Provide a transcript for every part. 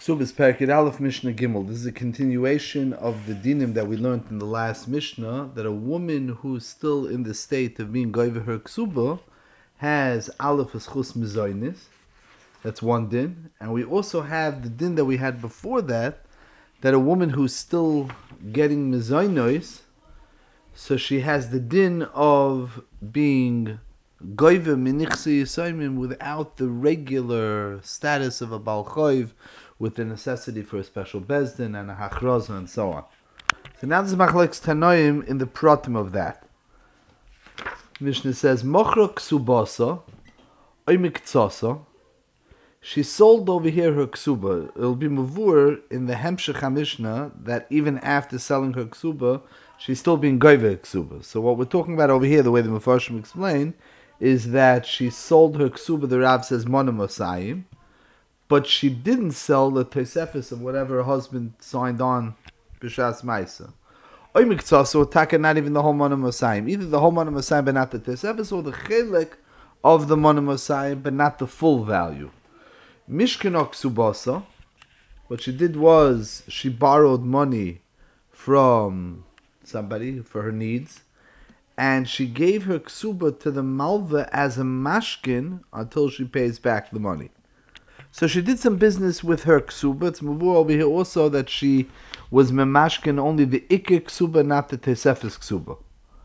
Ksubas Perkid Aleph Mishnah Gimel. This is a continuation of the dinim that we learned in the last Mishnah, that a woman who's still in the state of being goyve her ksuba has Aleph Eschus Mizoinis. That's one din. And we also have the din that we had before that a woman who's still getting Mizoinos, so she has the din of being goyve minichsi yisaimim without the regular status of a balchoiv, with the necessity for a special bezdin and a hachroza and so on. So now there's machlekes tanoim in the pratim of that. Mishnah says, Mochra ksubasa, oy miktsasa. She sold over here her ksuba. It'll be mavur in the Hemshech HaMishnah that even after selling her ksuba, she's still being goyve ksuba. So what we're talking about over here, the way the Mefarshim explain, is that she sold her ksuba, the Rav says, Monim Osayim, but she didn't sell the Tosefis of whatever her husband signed on B'Shas Maisa. Oy miktsasa, or taka, not even the whole Monim Osayim. Either the whole Monim Osayim, but not the Tosefis, or the Chelek of the Monim Osayim, but not the full value. Mishkenok Subasa, what she did was she borrowed money from somebody for her needs, and she gave her ksuba to the malva as a mashkin until she pays back the money. So she did some business with her ksuba. It's mavur over here also that she was memashkin only the ikke ksuba, not the tesefes ksuba.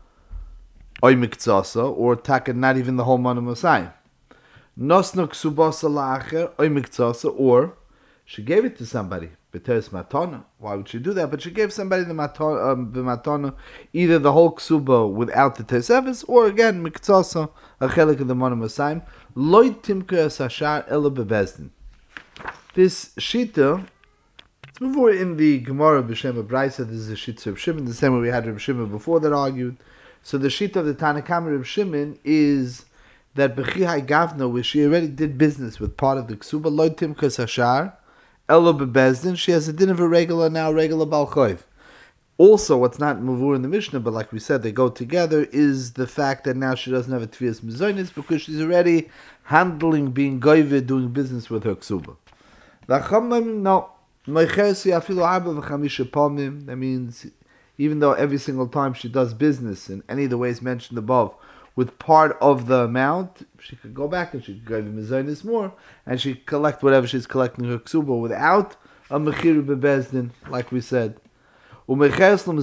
Oy miktsasa, or taka, not even the whole Monim Osayim. Nosno ksubasa la'acher, oy miktsasa, or she gave it to somebody. B'teres matana. Why would she do that? But she gave somebody the matana, either the whole ksuba without the tesefes, or again miktsasa, a chelik of the Monim Osayim. Loy timke asashar ela bebezdin. This shita, it's before in the Gemara b'Shem Abraisa. This is a shita of Shimon, the same way we had Reb Shimon before that argued. So the shita of the Tanakam Reb Shimon is that B'chihai Gavna, where she already did business with part of the ksuba, loy timke asashar ela bebezdin. She has a din of a regular now, regular balchoiv. Also, what's not mavur in the Mishnah, but like we said, they go together, is the fact that now she doesn't have a tvias mizonis because she's already handling being goyve, doing business with her ksuba. No. That means even though every single time she does business in any of the ways mentioned above with part of the amount, she could go back and she could goyve mizonis more, and she collect whatever she's collecting her ksuba without a mechiru bebezdin, like we said. She could go about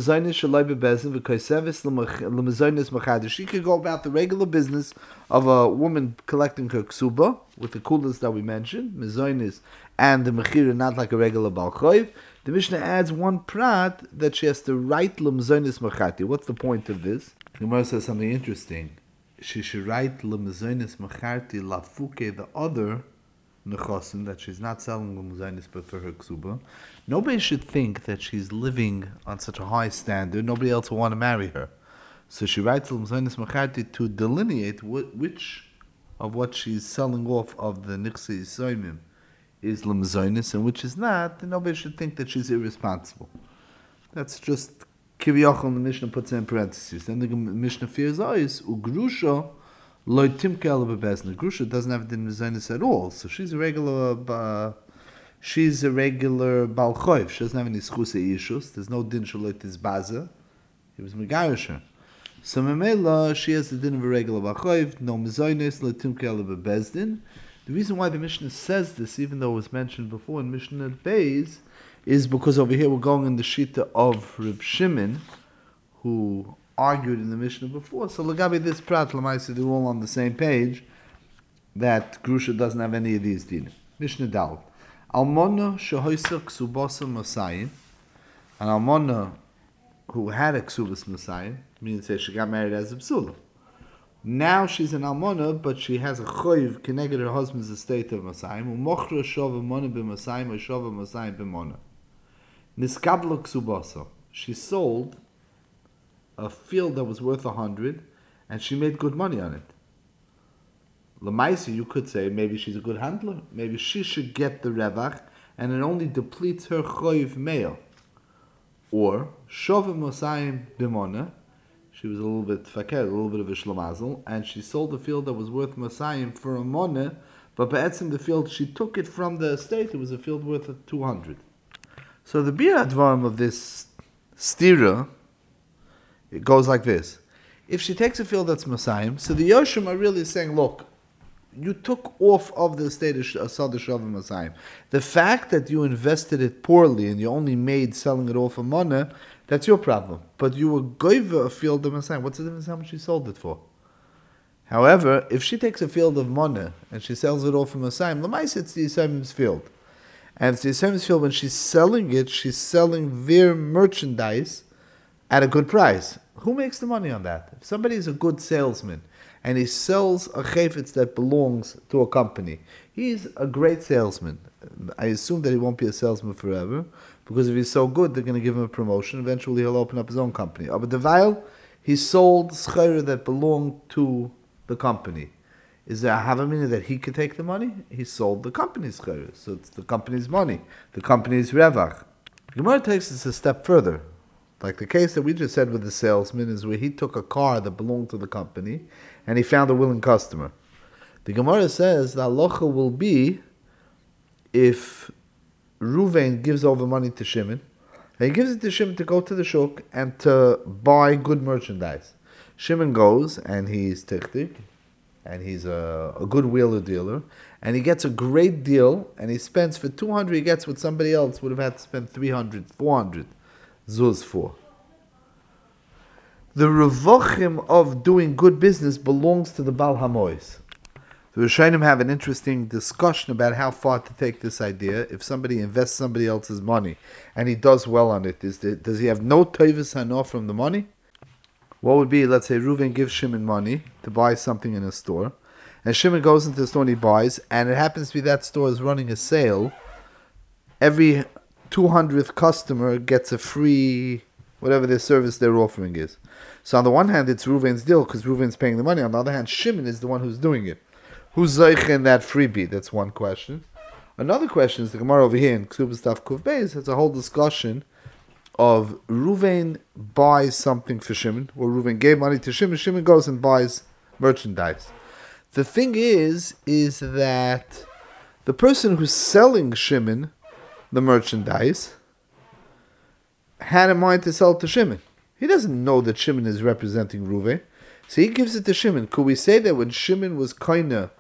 the regular business of a woman collecting her ksuba with the coolness that we mentioned, mizonis, and the mechira, not like a regular balchoiv. The Mishnah adds one prat that she has to write l'mizonis machati. What's the point of this? The Gemara says something interesting. She should write l'mizonis machati lafuke, the other nechosim, that she's not selling l'mizonis but for her ksuba. Nobody should think that she's living on such a high standard. Nobody else will want to marry her. So she writes l'mizonis machati to delineate which of what she's selling off of the nichsi yisoimim is l'mizonis and which is not. Then nobody should think that she's irresponsible. That's just kiviyachol. The Mishnah puts in parentheses. Then the Mishnah fears ugrusha loy timke ela bebezdin. Grusha doesn't have the mizonis at all, so she's a regular balchoiv. She doesn't have any schuse ishus. There's no din shaloy tizbaza. He was megarish her. So memela, she has the din of a regular balchoiv, no mizonis, loy timke ela bebezdin. The reason why the Mishnah says this, even though it was mentioned before in Mishnah Beis, is because over here we're going in the shita of Reb Shimon, who argued in the Mishnah before. So Lagabi this prat l'maisa, they're all on the same page, that Grusha doesn't have any of these dinim. Mishnah Dal. Almona shehoiser ksubasa masayim. An almona who had a ksubas masayim, meaning say she got married as a psula. Now she's an almona, but she has a choiv connected her husband's estate of masayim. Umochra shova mona b'masayim, or shova masayim b'mona. Niskabla ksubasa. She sold a field that was worth 100, and she made good money on it. Lamaisi, you could say maybe she's a good handler. Maybe she should get the revach, and it only depletes her choiv male. Or shova masayim b'mona. She was a little bit fakir, a little bit of a shlamazel, and she sold a field that was worth masayim for a moneh, But Ba'etzim, the field, she took it from the estate, it was a field worth of 200. So the Bir Advarim of this stira, it goes like this. If she takes a field that's Masayim, so the Yoshim are really saying, look, you took off of the estate of Asad Shavim Masayim. The fact that you invested it poorly and you only made selling it all for money, that's your problem. But you were goiva a field of Masayim. What's the difference how much she sold it for? However, if she takes a field of money and she sells it all for Masayim, Lamais, it's the Yisayim's field. And it's the Yisayim's field, when she's selling it, she's selling their merchandise at a good price. Who makes the money on that? If somebody is a good salesman and he sells a chayfetz that belongs to a company, he's a great salesman. I assume that he won't be a salesman forever, because if he's so good, they're going to give him a promotion. Eventually, he'll open up his own company. But the while, he sold schayra that belonged to the company. Is there a havamina that he could take the money? He sold the company's schayra, so it's the company's money, the company's revach. Gemara takes this a step further. Like the case that we just said with the salesman is where he took a car that belonged to the company and he found a willing customer. The Gemara says the halacha will be if Ruvain gives over money to Shimon, and he gives it to Shimon to go to the shuk and to buy good merchandise. Shimon goes and he's tichtik, and he's a good wheeler dealer, and he gets a great deal, and he spends for 200, he gets what somebody else would have had to spend 300, 400 zuz for. The revochim of doing good business belongs to the Bal HaMois. The Rishonim have an interesting discussion about how far to take this idea. If somebody invests somebody else's money and he does well on it, does he have no teivus hana from the money? What would be, let's say Reuven gives Shimon money to buy something in a store, and Shimon goes into the store and he buys, and it happens to be that store is running a sale. Every 200th customer gets a free, whatever their service they're offering is. So on the one hand, it's Reuven's deal because Reuven's paying the money. On the other hand, Shimon is the one who's doing it. Who's zeich in that freebie? That's one question. Another question is the Gemara over here in Ksubas Daf Kuf Beis has a whole discussion of Reuven buys something for Shimon, or Reuven gave money to Shimon. Shimon goes and buys merchandise. The thing is that the person who's selling Shimon the merchandise had in mind to sell it to Shimon. He doesn't know that Shimon is representing Reuven, so he gives it to Shimon. Could we say that when Shimon was kind of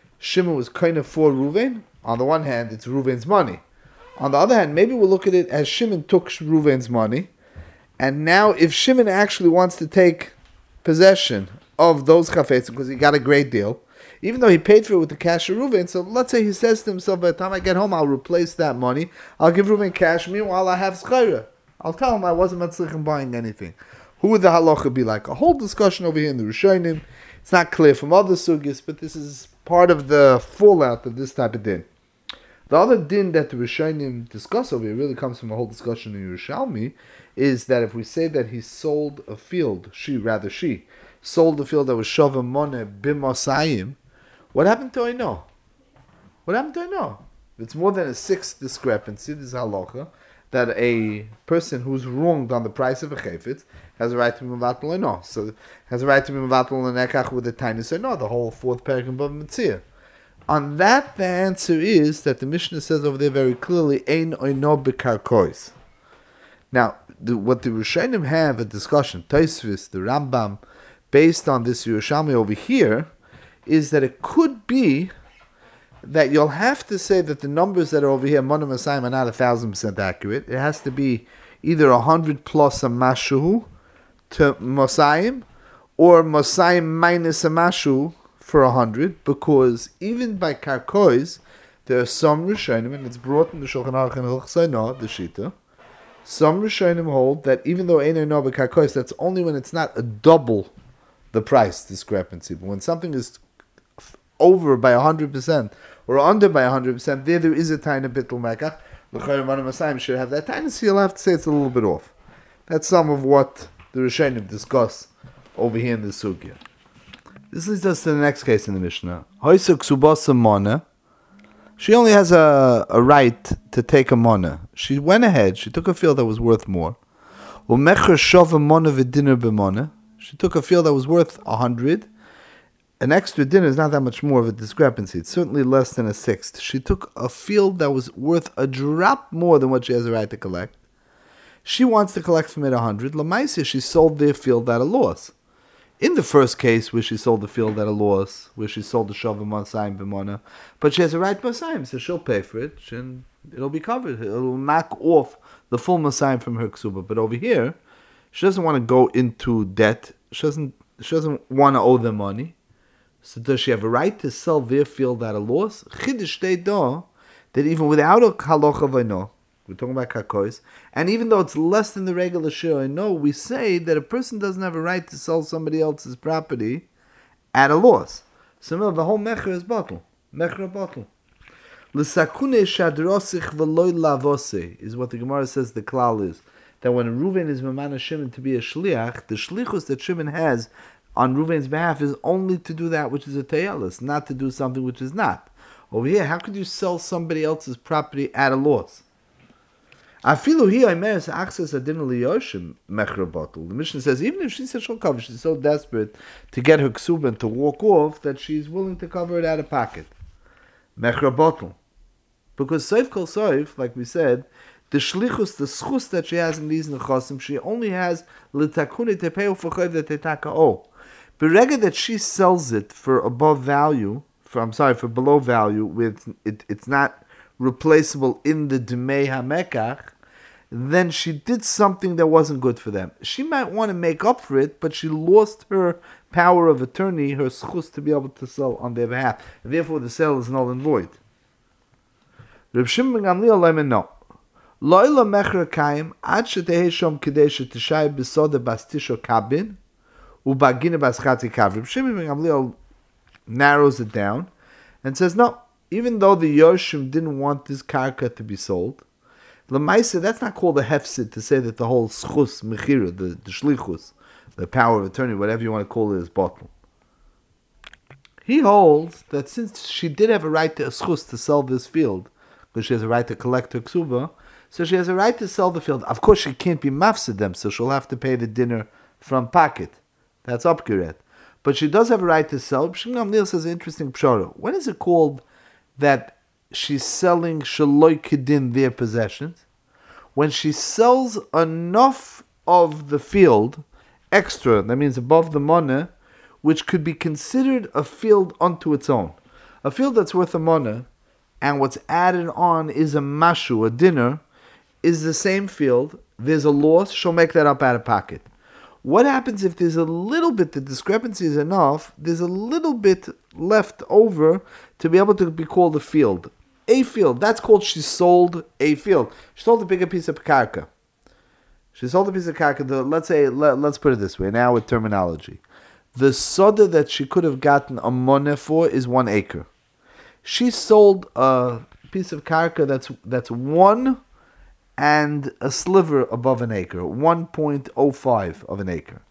for Reuven? On the one hand, it's Reuven's money. On the other hand, maybe we'll look at it as Shimon took Reuven's money, and now if Shimon actually wants to take possession of those chafetz because he got a great deal, even though he paid for it with the cash of Reuven, so let's say he says to himself, by the time I get home, I'll replace that money, I'll give Reuven cash, meanwhile I have schayra. I'll tell him I wasn't matzlich in buying anything. Who would the halacha be like? A whole discussion over here in the Rishonim. It's not clear from other sugyas, but this is part of the fallout of this type of din. The other din that the Rishonim discuss over here really comes from a whole discussion in Yerushalmi, is that if we say that he sold a field, she sold a field that was Shavim Moneh B'Masayim, what happened to Oino? What happened to Oino? It's more than a sixth discrepancy, this is halacha, that a person who's wronged on the price of a chayfetz has a right to be mevatel Oino. So has a right to be mevatel Nekach with a tiny Oino, the whole fourth paragraph of Mitzvah. On that, the answer is that the Mishnah says over there very clearly, Ein Oino b'karkois. Now, what the Rishonim have a discussion, Tosfos, the Rambam, based on this Yerushalmi over here, is that it could be that you'll have to say that the numbers that are over here, Monah Masayim, are not 1,000% accurate. It has to be either 100 plus a mashu to Masayim, or Masayim minus a mashu for 100, because even by Karkois, there are some Rishonim, and it's brought in the Shulchan Aruch and Hilchos Oino, the Shita, some Rishonim hold that even though Ein Oino b'Karkois, that's only when it's not a double the price discrepancy. But when something is over by 100% or under by 100%, there is a tiny bittul mekach. L'chayr Monah Masayim should have that tiny, so you'll have to say it's a little bit off. That's some of what the Rishonim discuss over here in the sugya. This leads us to the next case in the Mishnah. Hoysuk Subasa Monah. She only has a right to take a Monah. She went ahead, she took a field that was worth more. Umecher Shova Monah v'dinner b'Monah. She took a field that was worth 100, an extra dinner is not that much more of a discrepancy. It's certainly less than a sixth. She took a field that was worth a drop more than what she has a right to collect. She wants to collect from it 100. Lamaisa, she sold their field at a loss. In the first case, where she sold the field at a loss, where she sold the Shavah Masayim B'mona, but she has a right to Masayim, so she'll pay for it, and it'll be covered. It'll knock off the full Masayim from her Ksuba. But over here, she doesn't want to go into debt. She doesn't want to owe them money. So does she have a right to sell their field at a loss? Chiddush Teidah, that even without a halacha v'no, we're talking about kakois, and even though it's less than the regular share, no, we say that a person doesn't have a right to sell somebody else's property at a loss. So the whole mecher is bottle. Mecher bottle. L'sakune shadrosich v'loy lavose is what the Gemara says the klal is. That when Reuven is Mamana Shimon to be a shliach, the shlichus that Shimon has on Reuven's behalf is only to do that which is a te'elis, not to do something which is not. Over here, how could you sell somebody else's property at a loss? Afilu hi aimeres access adin liyoshim mechra bottle. The Mishnah says even if she says she'll cover, she's so desperate to get her ksuba and to walk off that she's willing to cover it out of pocket. Mechra bottle, because soif kol soif, like we said, the shlichus, the schus that she has in these nechosim, she only has litakune tepeu for that tetaka o. Berega that she sells it for above value, for below value, with it's not replaceable in the Dmei HaMekach, then she did something that wasn't good for them. She might want to make up for it, but she lost her power of attorney, her schus to be able to sell on their behalf. And therefore, the sale is null and void. Reb Shimon ben Gamliel lemon no. Loila mechra kaim ad shetehe shom kedei shetishai besoda bastisho kabin ubagina baschati kav. Reb Shimon ben Gamliel narrows it down and says no. Even though the Yoshim didn't want this karka to be sold, Lamaisa, that's not called a hefsid to say that the whole schus, mechira, the shlichus, the power of attorney, whatever you want to call it, is bottle. He holds that since she did have a right to a schus to sell this field, because she has a right to collect her ksuba, so she has a right to sell the field. Of course, she can't be mafsid them, so she'll have to pay the dinner from pocket. That's upkiret. But she does have a right to sell. Shimon Gamliel says an interesting pshara. When is it called that she's selling shaloi kedin their possessions? When she sells enough of the field, extra, that means above the money, which could be considered a field unto its own. A field that's worth a money, and what's added on is a mashu, a dinner, is the same field. There's a loss, she'll make that up out of pocket. What happens if there's a little bit, the discrepancy is enough, there's a little bit left over to be able to be called a field? A field, that's called she sold a field. She sold a bigger piece of karka. She sold a piece of karka, let's put it this way, now with terminology. The soda that she could have gotten a money for is 1 acre. She sold a piece of karka that's 1 and a sliver above an acre, 1.05 of an acre.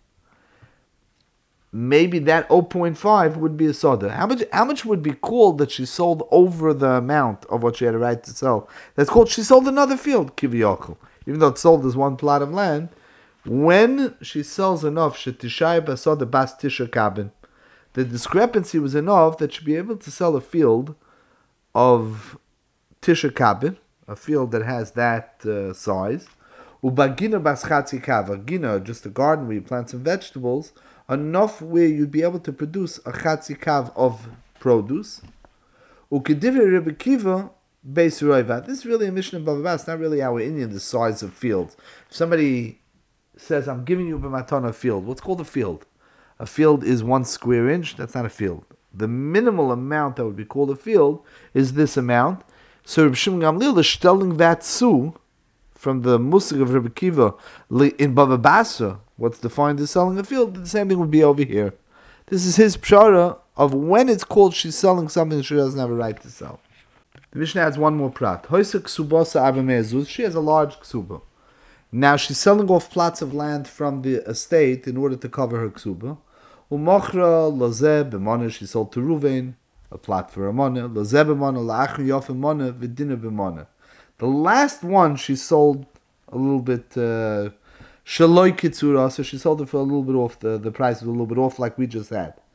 Maybe that 0.5 would be a soda. How much would be called that she sold over the amount of what she had a right to sell? That's called she sold another field, kiviyokul. Even though it's sold as one plot of land, when she sells enough, shetishai basoda bas tisha kabin, the discrepancy was enough that she'd be able to sell a field of tisha kabin, a field that has that size. Ubagina baschatzi kav, a gina, just a garden where you plant some vegetables, enough where you'd be able to produce a chatzi kav of produce. Ukedivir Rebbe Kiva beis roiva. This is really a mission of Bava Basra. It's not really our Indian, the size of fields. If somebody says, I'm giving you b'matana a field, what's called a field? A field is 1 square inch, that's not a field. The minimal amount that would be called a field is this amount. So Reb Shimon Gamliel is telling that su from the musig of Rebbe Kiva in Bava Basra, what's defined as selling a field, the same thing would be over here. This is his pshara of when it's called she's selling something she doesn't have a right to sell. The Mishnah adds one more prat. She has a large ksuba. Now she's selling off plots of land from the estate in order to cover her ksuba. Umochra lazeh b'moneh, she sold to Ruvain a plot for a moneh. Lazeh b'moneh la'achri yofen moneh v'dina b'moneh. The last one she sold a little bit shaloi kitzura, so she sold it for a little bit off. The price was a little bit off, like we just had.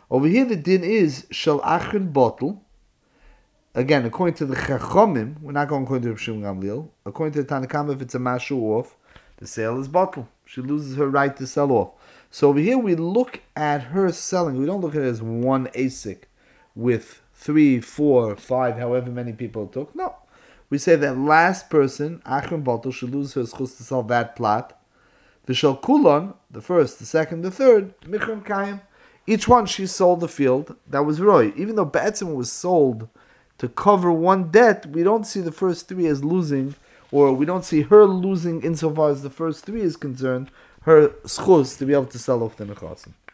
Over here, the din is shel achin bottle. Again, according to the Chachomim, we're not going according to Rav Shimon Gamliel. According to the Tanakama, if it's a mashu off, the sale is bottle. She loses her right to sell off. So over here, we look at her selling. We don't look at it as one asik with 3, 4, 5, however many people it took. No. We say that last person, achin bottle, should lose her schus to sell that plot. The shel kulon, the first, the second, the third, michrim kayim. Each one, she sold the field. That was roy. Even though Be'etzim was sold to cover one debt, we don't see the first 3 as losing, or we don't see her losing insofar as the first 3 is concerned, her schus to be able to sell off the nechasim.